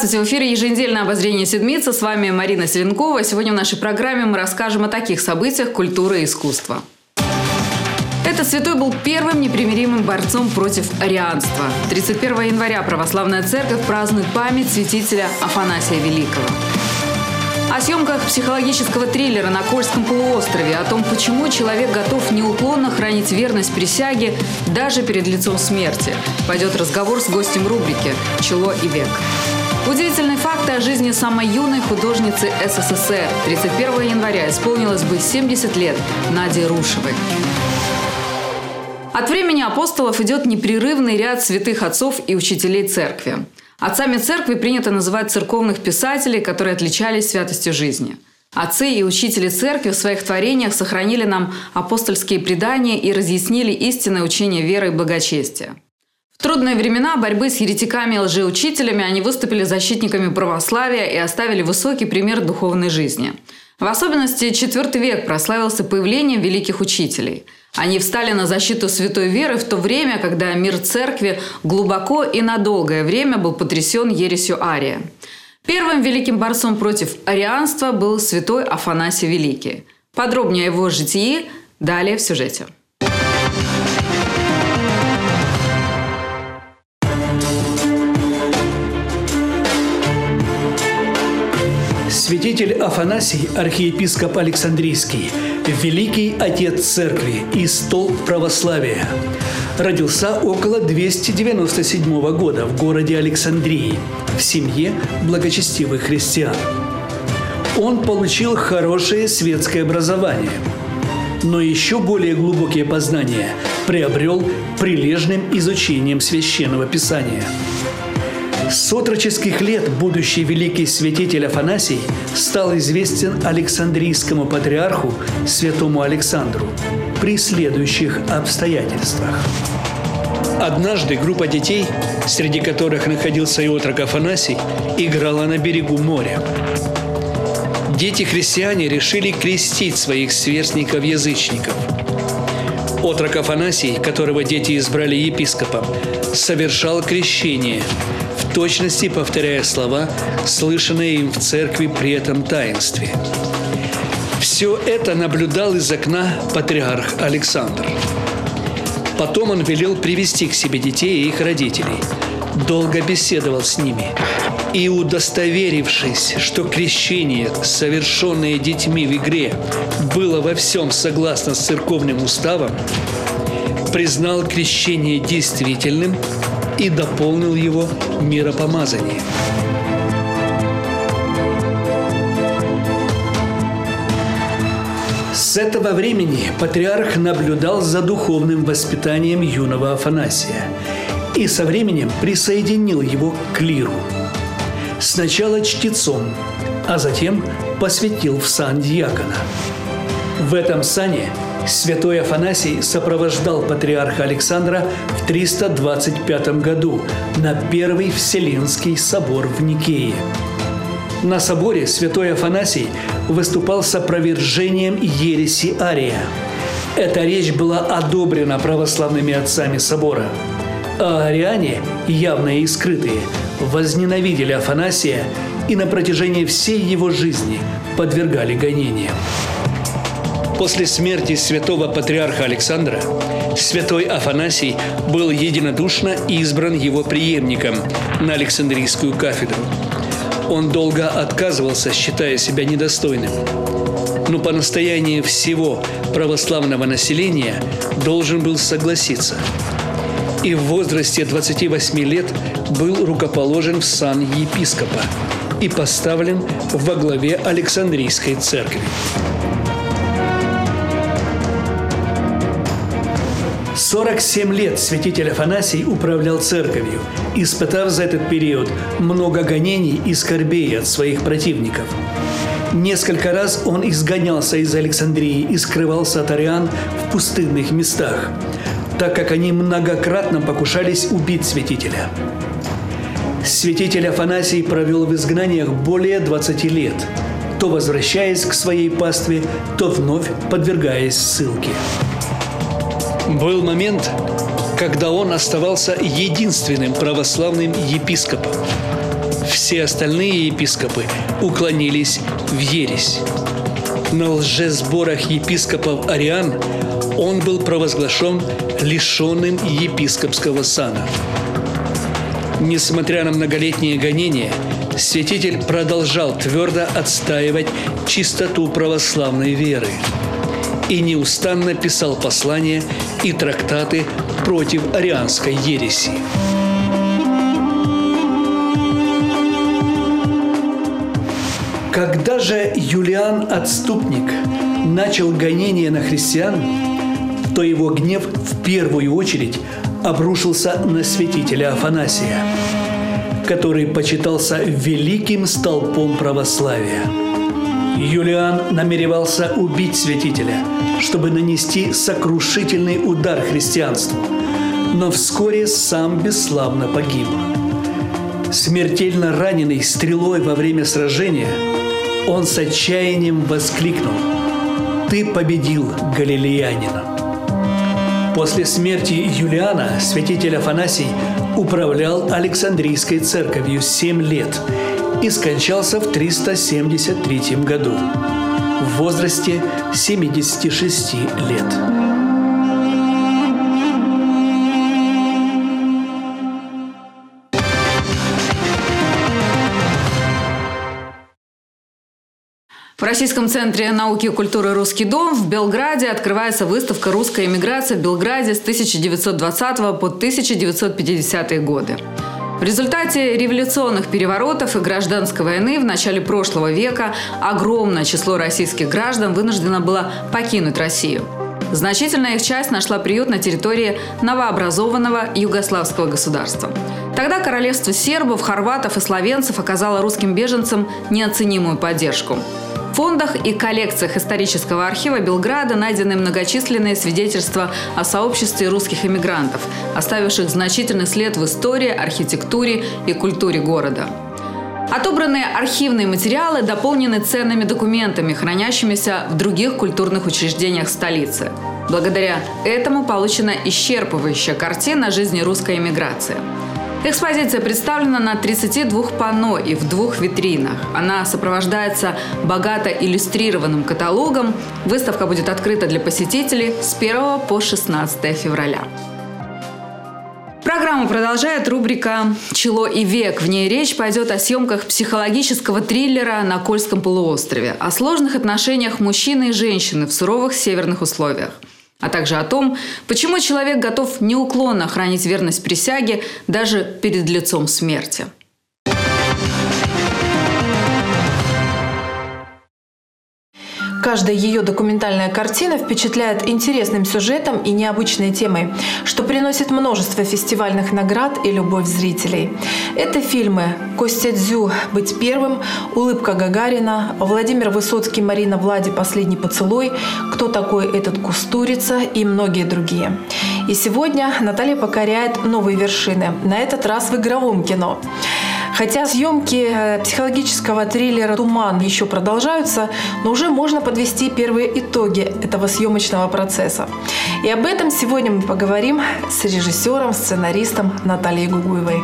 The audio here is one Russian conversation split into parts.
Здравствуйте, в эфире еженедельное обозрение Седмицы. С вами Марина Селенкова. Сегодня в нашей программе мы расскажем о таких событиях культуры и искусства. Этот святой был первым непримиримым борцом против арианства. 31 января православная церковь празднует память святителя Афанасия Великого. О съемках психологического триллера на Кольском полуострове, о том, почему человек готов неуклонно хранить верность присяге даже перед лицом смерти, пойдет разговор с гостем рубрики «Чело и век». Удивительные факты о жизни самой юной художницы СССР. 31 января исполнилось бы 70 лет Наде Рушевой. От времени апостолов идет непрерывный ряд святых отцов и учителей церкви. Отцами церкви принято называть церковных писателей, которые отличались святостью жизни. Отцы и учители церкви в своих творениях сохранили нам апостольские предания и разъяснили истинное учение веры и благочестия. В трудные времена борьбы с еретиками и лжеучителями они выступили защитниками православия и оставили высокий пример духовной жизни. В особенности IV век прославился появлением великих учителей. Они встали на защиту святой веры в то время, когда мир церкви глубоко и на долгое время был потрясен ересью Ария. Первым великим борцом против арианства был святой Афанасий Великий. Подробнее о его житии далее в сюжете. Святитель Афанасий, архиепископ Александрийский, великий отец церкви и столб православия, родился около 297 года в городе Александрии, в семье благочестивых христиан. Он получил хорошее светское образование, но еще более глубокие познания приобрел прилежным изучением Священного Писания. С отроческих лет будущий великий святитель Афанасий стал известен Александрийскому патриарху святому Александру при следующих обстоятельствах. Однажды группа детей, среди которых находился и отрок Афанасий, играла на берегу моря. Дети-христиане решили крестить своих сверстников-язычников. Отрок Афанасий, которого дети избрали епископом, совершал крещение, в точности повторяя слова, слышанные им в церкви при этом таинстве. Все это наблюдал из окна патриарх Александр. Потом он велел привести к себе детей и их родителей, долго беседовал с ними и, удостоверившись, что крещение, совершенное детьми в игре, было во всем согласно с церковным уставом, признал крещение действительным и дополнил его миропомазанием. С этого времени патриарх наблюдал за духовным воспитанием юного Афанасия и со временем присоединил его к клиру. Сначала чтецом, а затем посвятил в сан диакона. В этом сане святой Афанасий сопровождал патриарха Александра в 325 году на Первый Вселенский собор в Никее. На соборе святой Афанасий выступал с опровержением ереси Ария. Эта речь была одобрена православными отцами собора. А ариане, явные и скрытые, возненавидели Афанасия и на протяжении всей его жизни подвергали гонениям. После смерти святого патриарха Александра святой Афанасий был единодушно избран его преемником на Александрийскую кафедру. Он долго отказывался, считая себя недостойным, но по настоянию всего православного населения должен был согласиться. И в возрасте 28 лет был рукоположен в сан епископа и поставлен во главе Александрийской церкви. 47 лет святитель Афанасий управлял церковью, испытав за этот период много гонений и скорбей от своих противников. Несколько раз он изгонялся из Александрии и скрывался от ариан в пустынных местах, так как они многократно покушались убить святителя. Святитель Афанасий провел в изгнаниях более 20 лет, то возвращаясь к своей пастве, то вновь подвергаясь ссылке. Был момент, когда он оставался единственным православным епископом. все остальные епископы уклонились в ересь. На лжесборах епископов ариан он был провозглашен лишенным епископского сана. Несмотря на многолетние гонения, святитель продолжал твердо отстаивать чистоту православной веры и неустанно писал послания и трактаты против арианской ереси. Когда же Юлиан Отступник начал гонение на христиан, то его гнев в первую очередь обрушился на святителя Афанасия, который почитался великим столпом православия. Юлиан намеревался убить святителя, чтобы нанести сокрушительный удар христианству, но вскоре сам бесславно погиб. Смертельно раненый стрелой во время сражения, он с отчаянием воскликнул: «Ты победил, галилеянина!» После смерти Юлиана святитель Афанасий управлял Александрийской церковью 7 лет и скончался в 373 году в возрасте 76 лет. В Российском центре науки и культуры «Русский дом» в Белграде открывается выставка «Русская эмиграция в Белграде с 1920 по 1950-е годы». В результате революционных переворотов и гражданской войны в начале прошлого века огромное число российских граждан вынуждено было покинуть Россию. Значительная их часть нашла приют на территории новообразованного югославского государства. Тогда королевство сербов, хорватов и словенцев оказало русским беженцам неоценимую поддержку. В фондах и коллекциях исторического архива Белграда найдены многочисленные свидетельства о сообществе русских эмигрантов, оставивших значительный след в истории, архитектуре и культуре города. Отобранные архивные материалы дополнены ценными документами, хранящимися в других культурных учреждениях столицы. Благодаря этому получена исчерпывающая картина жизни русской эмиграции. Экспозиция представлена на 32 панно и в 2 витринах. Она сопровождается богато иллюстрированным каталогом. Выставка будет открыта для посетителей с 1 по 16 февраля. Программу продолжает рубрика «Чело и век». В ней речь пойдет о съемках психологического триллера на Кольском полуострове, о сложных отношениях мужчины и женщины в суровых северных условиях, а также о том, почему человек готов неуклонно хранить верность присяге даже перед лицом смерти. Каждая ее документальная картина впечатляет интересным сюжетом и необычной темой, что приносит множество фестивальных наград и любовь зрителей. Это фильмы «Костя Дзю. Быть первым», «Улыбка Гагарина», Владимир Высоцкий, Марина Влади «Последний поцелуй», «Кто такой этот Кустурица» и многие другие. И сегодня Наталья покоряет новые вершины, на этот раз в игровом кино. Хотя съемки психологического триллера «Туман» еще продолжаются, но уже можно подвести первые итоги этого съемочного процесса. И об этом сегодня мы поговорим с режиссером, сценаристом Натальей Гугуевой.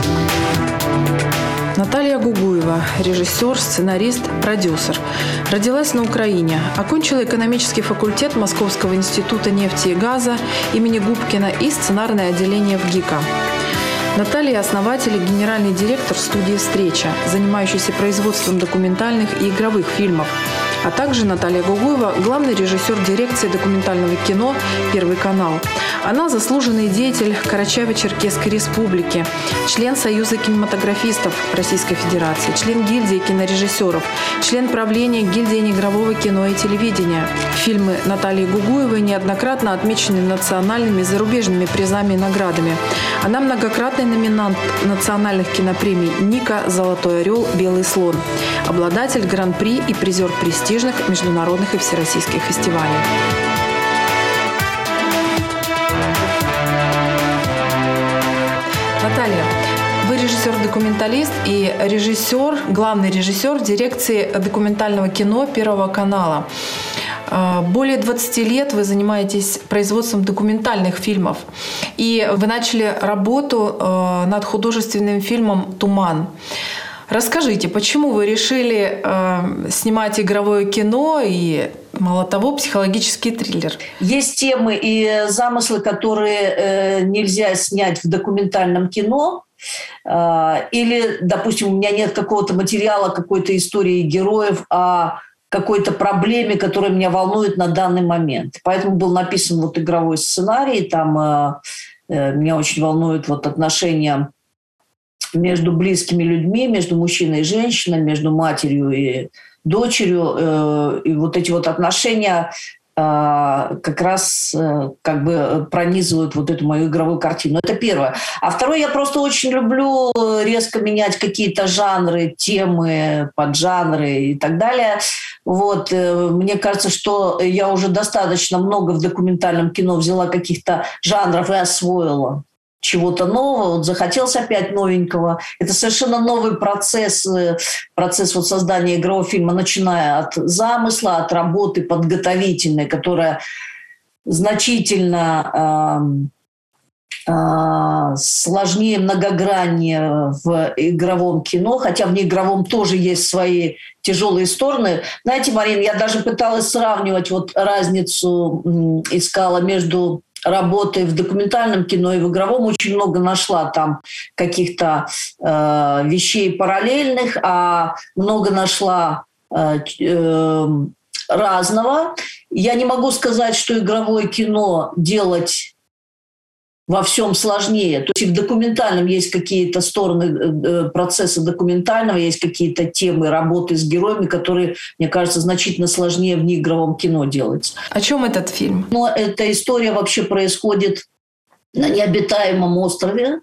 Наталья Гугуева – режиссер, сценарист, продюсер. Родилась на Украине. Окончила экономический факультет Московского института нефти и газа имени Губкина и сценарное отделение в ГИКа. Наталья – основатель и генеральный директор студии «Встреча», занимающейся производством документальных и игровых фильмов. А также Наталья Гугуева – главный режиссер дирекции документального кино «Первый канал». Она заслуженный деятель Карачаево-Черкесской республики, член Союза кинематографистов Российской Федерации, член гильдии кинорежиссеров, член правления гильдии неигрового кино и телевидения. Фильмы Натальи Гугуевой неоднократно отмечены национальными и зарубежными призами и наградами. Она многократный номинант национальных кинопремий «Ника», «Золотой орел», «Белый слон», обладатель гран-при и призер престижных международных и всероссийских фестивалей. Наталья, вы режиссер-документалист и главный режиссер дирекции документального кино Первого канала. Более 20 лет вы занимаетесь производством документальных фильмов. И вы начали работу над художественным фильмом «Туман». Расскажите, почему вы решили снимать игровое кино и, мало того, психологический триллер? Есть темы и замыслы, которые нельзя снять в документальном кино. Или, допустим, у меня нет какого-то материала, какой-то истории героев, о какой-то проблеме, которая меня волнует на данный момент. Поэтому был написан вот игровой сценарий. Там меня очень волнуют вот отношения между близкими людьми, между мужчиной и женщиной, между матерью и дочерью. И вот эти вот отношения как раз как бы пронизывают вот эту мою игровую картину. Это первое. А второе, я просто очень люблю резко менять какие-то жанры, темы, поджанры и так далее. Вот. Мне кажется, что я уже достаточно много в документальном кино взяла каких-то жанров и освоила чего-то нового, вот захотелось опять новенького. Это совершенно новый процесс вот создания игрового фильма, начиная от замысла, от работы подготовительной, которая значительно сложнее, многограннее в игровом кино, хотя в неигровом тоже есть свои тяжелые стороны. Знаете, Марина, я даже пыталась сравнивать вот разницу, искала между работы в документальном кино и в игровом, очень много нашла там каких-то вещей параллельных, а много нашла разного. Я не могу сказать, что игровое кино делать во всем сложнее. То есть и в документальном есть какие-то стороны процесса документального, есть какие-то темы работы с героями, которые, мне кажется, значительно сложнее в неигровом кино делать. О чем этот фильм? Но эта история вообще происходит на необитаемом острове.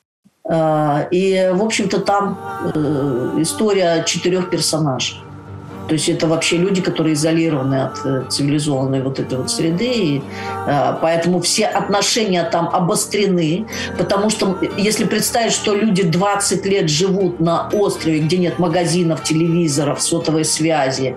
И, в общем-то, там история 4 персонажей. То есть это вообще люди, которые изолированы от цивилизованной вот этой вот среды. И поэтому все отношения там обострены. Потому что если представить, что люди 20 лет живут на острове, где нет магазинов, телевизоров, сотовой связи,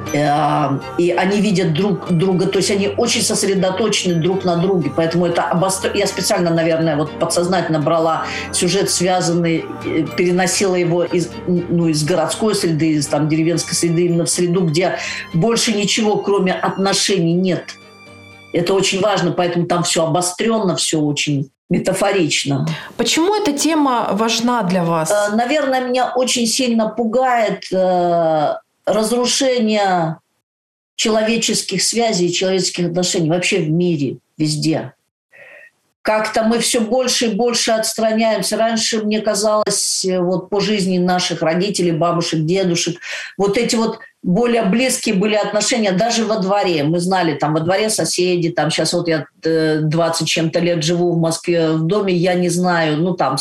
и они видят друг друга, то есть они очень сосредоточены друг на друге. Поэтому это я специально, наверное, вот подсознательно брала сюжет, связанный, переносила его из городской среды, из там, деревенской среды, именно в среду, где больше ничего, кроме отношений, нет. Это очень важно, поэтому там все обостренно, все очень метафорично. Почему эта тема важна для вас? Наверное, меня очень сильно пугает разрушение человеческих связей, человеческих отношений вообще в мире, везде. Как-то мы все больше и больше отстраняемся. Раньше, мне казалось, вот по жизни наших родителей, бабушек, дедушек, вот эти вот более близкие были отношения даже во дворе. Мы знали, там во дворе соседи, там сейчас вот я 20 чем-то лет живу в Москве в доме, я не знаю, там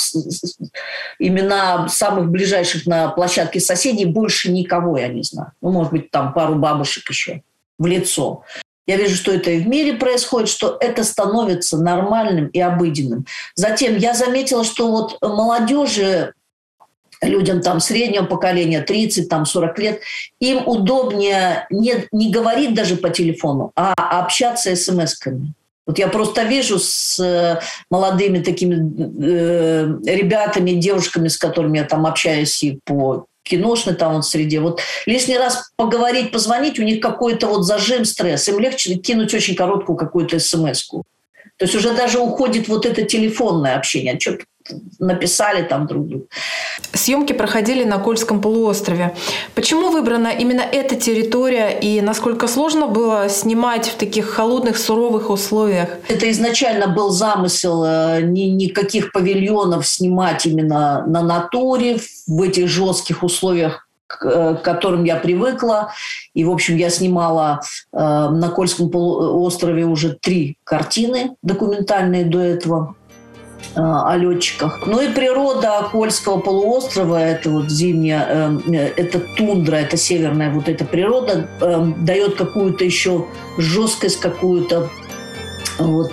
имена самых ближайших на площадке соседей, больше никого я не знаю. Может быть, там пару бабушек еще в лицо. Я вижу, что это и в мире происходит, что это становится нормальным и обыденным. Затем я заметила, что вот молодежи, людям там среднего поколения, 30-40 лет, им удобнее не говорить даже по телефону, а общаться смс-ками. Вот я просто вижу с молодыми такими ребятами, девушками, с которыми я там общаюсь и по киношной там вот среде. Вот лишний раз поговорить, позвонить, у них какой-то вот зажим, стресс. Им легче кинуть очень короткую какую-то смс-ку. То есть уже даже уходит вот это телефонное общение. Что-то написали там друг другу. Съемки проходили на Кольском полуострове. Почему выбрана именно эта территория и насколько сложно было снимать в таких холодных, суровых условиях? Это изначально был замысел никаких павильонов снимать именно на натуре, в этих жестких условиях, к которым я привыкла. И, в общем, я снимала на Кольском полуострове уже 3 картины документальные до этого о летчиках. Ну и природа Кольского полуострова, это вот зимняя, это тундра, это северная вот эта природа, дает какую-то еще жесткость, какую-то вот,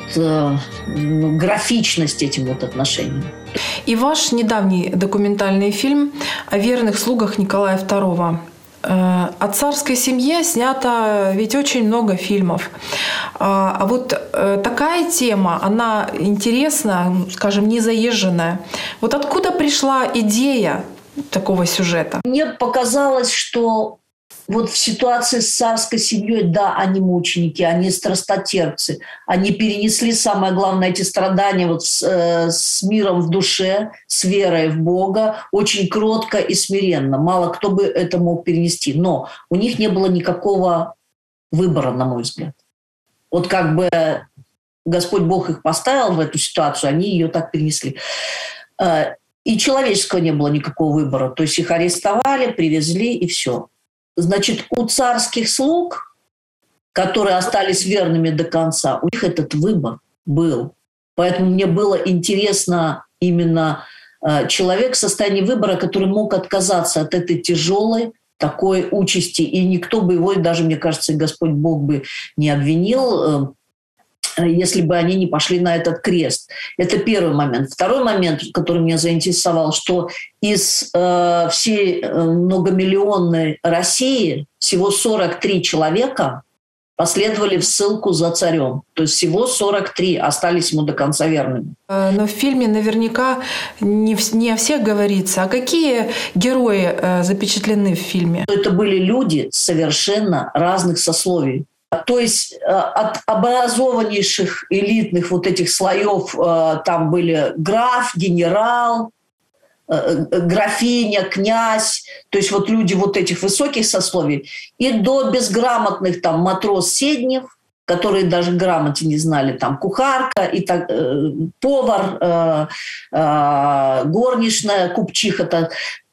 графичность этим вот отношениям. И ваш недавний документальный фильм о верных слугах Николая II. О царской семье снято ведь очень много фильмов. А вот такая тема, она интересна, скажем, незаезженная. Вот откуда пришла идея такого сюжета? Мне показалось, что вот в ситуации с царской семьей, да, они мученики, они страстотерпцы, они перенесли, самое главное, эти страдания вот с миром в душе, с верой в Бога, очень кротко и смиренно. Мало кто бы это мог перенести, но у них не было никакого выбора, на мой взгляд. Вот как бы Господь Бог их поставил в эту ситуацию, они ее так перенесли. И человеческого не было никакого выбора. То есть их арестовали, привезли, и все. Значит, у царских слуг, которые остались верными до конца, у них этот выбор был. Поэтому мне было интересно именно человек в состоянии выбора, который мог отказаться от этой тяжелой такой участи. И никто бы его, даже, мне кажется, Господь Бог бы не обвинил, если бы они не пошли на этот крест. Это первый момент. Второй момент, который меня заинтересовал, что из всей многомиллионной России всего 43 человека последовали в ссылку за царем. То есть всего 43 остались ему до конца верными. Но в фильме наверняка не о всех говорится. А какие герои запечатлены в фильме? Это были люди совершенно разных сословий. То есть от образованнейших элитных вот этих слоев там были граф, генерал, графиня, князь, то есть вот люди вот этих высоких сословий, и до безграмотных там матрос Седнев, которые даже грамоте не знали, там кухарка, и так, повар, горничная, купчиха.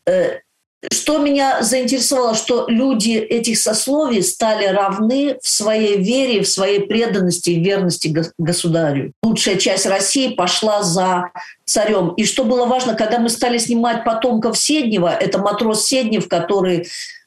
Что меня заинтересовало, что люди этих сословий стали равны в своей вере, в своей преданности и верности государю. Лучшая часть России пошла за царем. И что было важно, когда мы стали снимать потомков Седнева, это матрос Седнев, который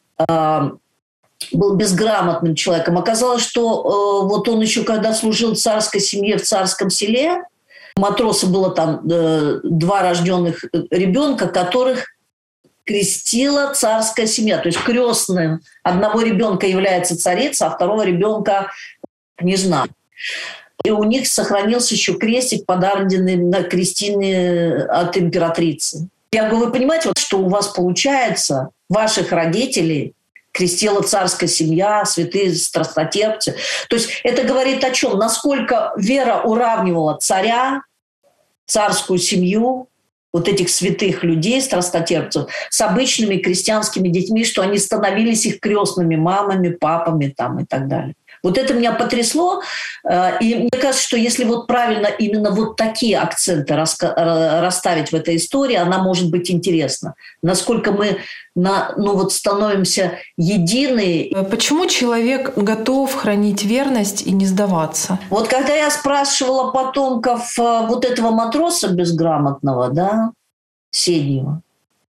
был безграмотным человеком, оказалось, что вот он еще когда служил в царской семье в царском селе, у матроса было там 2 рожденных ребенка, которых крестила царская семья. То есть крестным одного ребенка является царица, а второго ребенка княжна. И у них сохранился еще крестик, подаренный на крестины от императрицы. Я говорю, вы понимаете, вот, что у вас получается, ваших родителей крестила царская семья, святые страстотерпцы. То есть это говорит о чем? Насколько вера уравнивала царя, царскую семью, вот этих святых людей, страстотерпцев, с обычными крестьянскими детьми, что они становились их крестными мамами, папами там, и так далее. Вот это меня потрясло. И мне кажется, что если вот правильно именно вот такие акценты расставить в этой истории, она может быть интересна. Насколько мы становимся едины. Почему человек готов хранить верность и не сдаваться? Вот когда я спрашивала потомков вот этого матроса безграмотного, да, Седнева,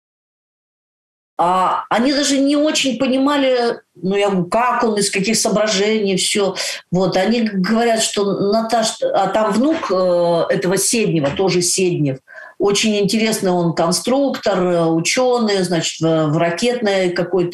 они даже не очень понимали, я говорю, как он, из каких соображений, все. Вот, они говорят, что Наташа, а там внук этого Седнева, тоже Седнев, очень интересный он конструктор, ученый, значит, в ракетной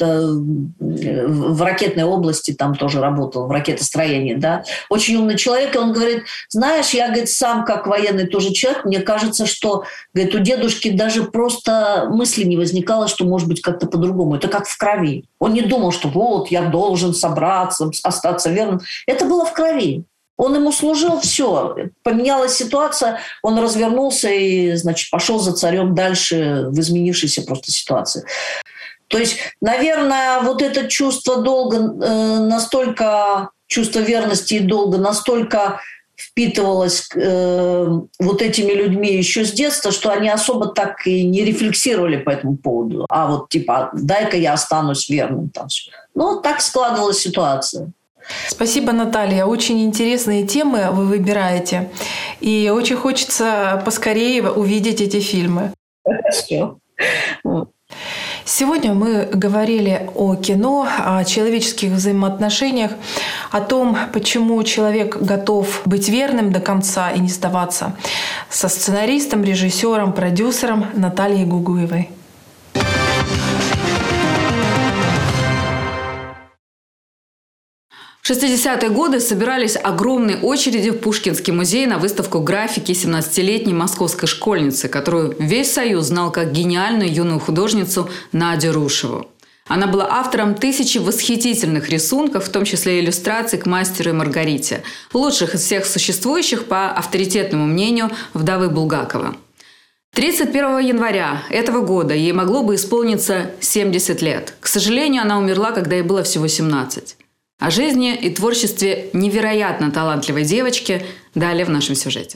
области там тоже работал, в ракетостроении, да. Очень умный человек, и он говорит, знаешь, я, говорит, сам как военный тоже человек, мне кажется, что, говорит, у дедушки даже просто мысли не возникало, что может быть как-то по-другому. Это как в крови. Он не думал, что вот, я должен собраться, остаться верным. Это было в крови. Он ему служил, все. Поменялась ситуация, он развернулся и, значит, пошел за царем дальше в изменившейся просто ситуации. То есть, наверное, вот это чувство долга настолько, чувство верности и долга настолько впитывалось вот этими людьми еще с детства, что они особо так и не рефлексировали по этому поводу. А вот типа, дай-ка я останусь верным. Там. Ну, так складывалась ситуация. Спасибо, Наталья. Очень интересные темы вы выбираете. И очень хочется поскорее увидеть эти фильмы. Хорошо. Сегодня мы говорили о кино, о человеческих взаимоотношениях, о том, почему человек готов быть верным до конца и не сдаваться, со сценаристом, режиссером, продюсером Натальей Гугуевой. В 60-е годы собирались огромные очереди в Пушкинский музей на выставку графики 17-летней московской школьницы, которую весь Союз знал как гениальную юную художницу Надю Рушеву. Она была автором тысячи восхитительных рисунков, в том числе иллюстраций к «Мастеру и Маргарите», лучших из всех существующих, по авторитетному мнению вдовы Булгакова. 31 января этого года ей могло бы исполниться 70 лет. К сожалению, она умерла, когда ей было всего 17. О жизни и творчестве невероятно талантливой девочки далее в нашем сюжете.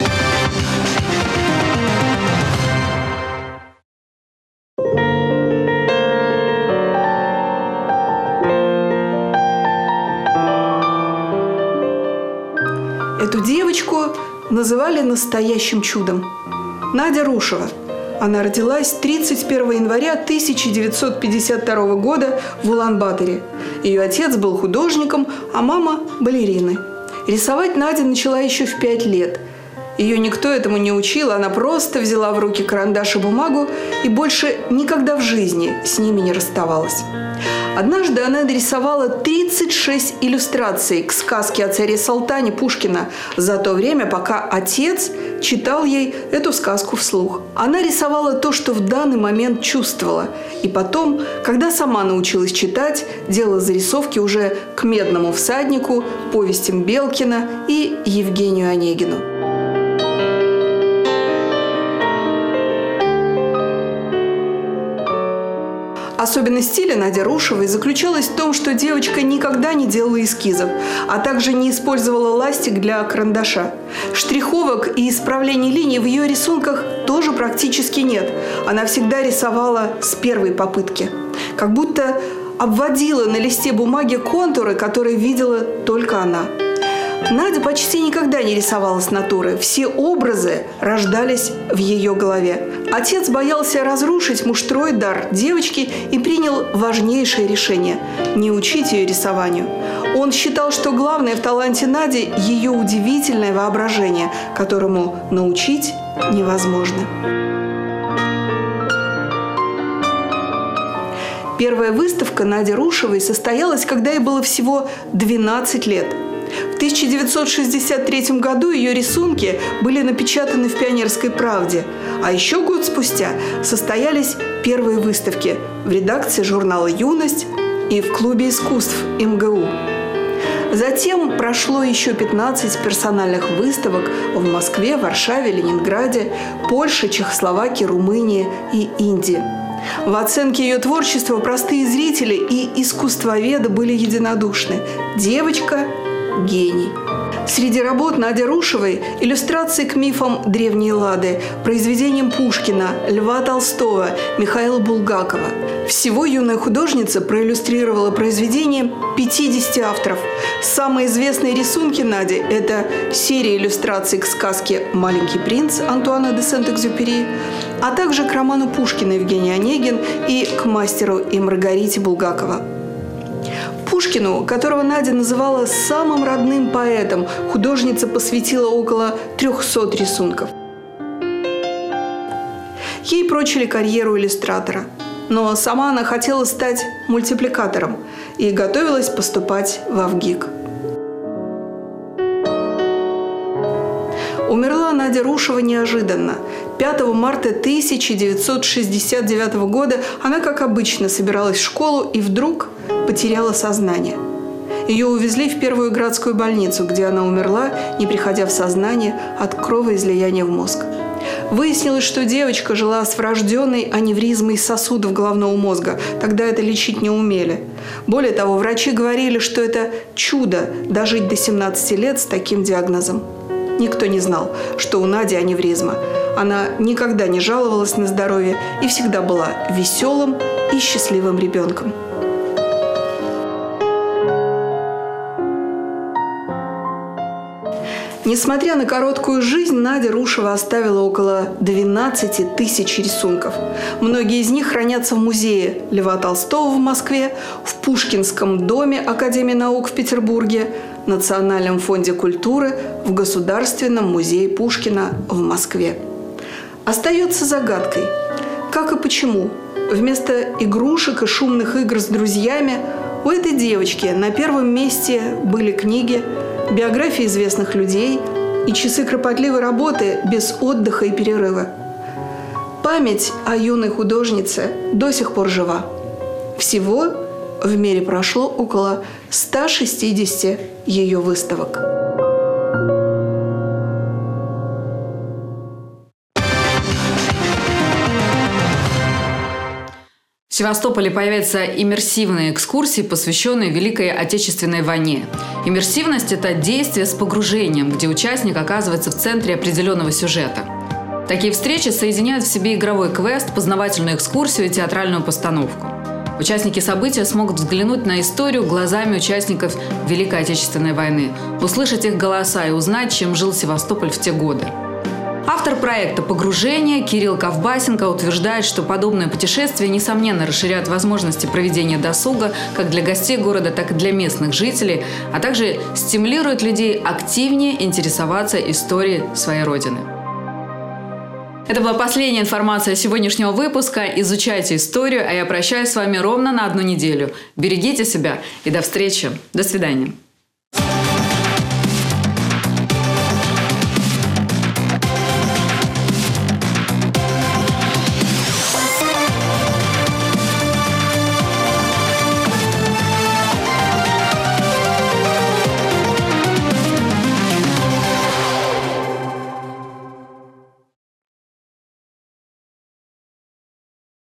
Эту девочку называли настоящим чудом. Надя Рушева. Она родилась 31 января 1952 года в Улан-Баторе. Ее отец был художником, а мама – балериной. Рисовать Надя начала еще в 5 лет. Ее никто этому не учил, она просто взяла в руки карандаш и бумагу и больше никогда в жизни с ними не расставалась. Однажды она нарисовала 36 иллюстраций к сказке о царе Салтане Пушкина за то время, пока отец читал ей эту сказку вслух. Она рисовала то, что в данный момент чувствовала. И потом, когда сама научилась читать, делала зарисовки уже к «Медному всаднику», повестям Белкина и Евгению Онегину. Особенность стиля Нади Рушевой заключалась в том, что девочка никогда не делала эскизов, а также не использовала ластик для карандаша. Штриховок и исправлений линий в ее рисунках тоже практически нет. Она всегда рисовала с первой попытки. Как будто обводила на листе бумаги контуры, которые видела только она. Надя почти никогда не рисовала с натуры. Все образы рождались в ее голове. Отец боялся разрушить муштрой дар девочки и принял важнейшее решение – не учить ее рисованию. Он считал, что главное в таланте Нади – ее удивительное воображение, которому научить невозможно. Первая выставка Нади Рушевой состоялась, когда ей было всего 12 лет. В 1963 году ее рисунки были напечатаны в «Пионерской правде», а еще год спустя состоялись первые выставки в редакции журнала «Юность» и в Клубе искусств МГУ. Затем прошло еще 15 персональных выставок в Москве, Варшаве, Ленинграде, Польше, Чехословакии, Румынии и Индии. В оценке ее творчества простые зрители и искусствоведы были единодушны. Девочка – гений. Среди работ Нади Рушевой иллюстрации к мифам древней Эллады, произведениям Пушкина, Льва Толстого, Михаила Булгакова. Всего юная художница проиллюстрировала произведения 50 авторов. Самые известные рисунки Нади – это серия иллюстраций к сказке «Маленький принц» Антуана де Сент-Экзюпери, а также к роману Пушкина Евгений Онегин и к «Мастеру и Маргарите» Булгакова. Пушкину, которого Надя называла самым родным поэтом, художница посвятила около 300 рисунков. Ей прочили карьеру иллюстратора, но сама она хотела стать мультипликатором и готовилась поступать в ВГИК. Умерла Надя Рушева неожиданно. 5 марта 1969 года она, как обычно, собиралась в школу и вдруг потеряла сознание. Ее увезли в первую городскую больницу, где она умерла, не приходя в сознание от кровоизлияния в мозг. Выяснилось, что девочка жила с врожденной аневризмой сосудов головного мозга. Тогда это лечить не умели. Более того, врачи говорили, что это чудо – дожить до 17 лет с таким диагнозом. Никто не знал, что у Нади аневризма. Она никогда не жаловалась на здоровье и всегда была веселым и счастливым ребенком. Несмотря на короткую жизнь, Надя Рушева оставила около 12 тысяч рисунков. Многие из них хранятся в музее Льва Толстого в Москве, в Пушкинском доме Академии наук в Петербурге, Национальном фонде культуры, в Государственном музее Пушкина в Москве. Остается загадкой, как и почему вместо игрушек и шумных игр с друзьями У этой девочки на первом месте были книги, биографии известных людей и часы кропотливой работы без отдыха и перерыва. Память о юной художнице до сих пор жива. Всего в мире прошло около 160 ее выставок. В Севастополе появятся иммерсивные экскурсии, посвященные Великой Отечественной войне. Иммерсивность – это действие с погружением, где участник оказывается в центре определенного сюжета. Такие встречи соединяют в себе игровой квест, познавательную экскурсию и театральную постановку. Участники события смогут взглянуть на историю глазами участников Великой Отечественной войны, услышать их голоса и узнать, чем жил Севастополь в те годы. Автор проекта «Погружение» Кирилл Ковбасенко утверждает, что подобные путешествия, несомненно, расширяют возможности проведения досуга как для гостей города, так и для местных жителей, а также стимулируют людей активнее интересоваться историей своей родины. Это была последняя информация сегодняшнего выпуска. Изучайте историю, а я прощаюсь с вами ровно на 1 неделю. Берегите себя и до встречи. До свидания.